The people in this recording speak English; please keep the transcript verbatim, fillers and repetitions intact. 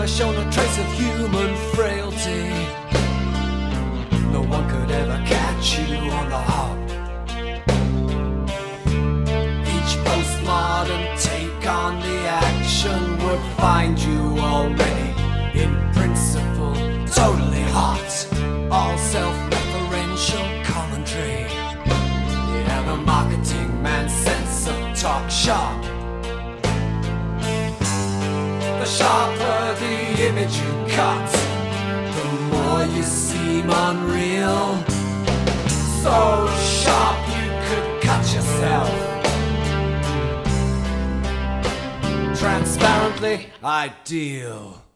never shown a trace of human frailty. No one could ever catch you on the hop. Each postmodern take on the action would find you already, in principle, totally hot. All self-referential commentary. Yeah, the marketing man's sense of talk sharp. The sharper the image you cut, the more you seem unreal. So sharp you could cut yourself. Transparently ideal.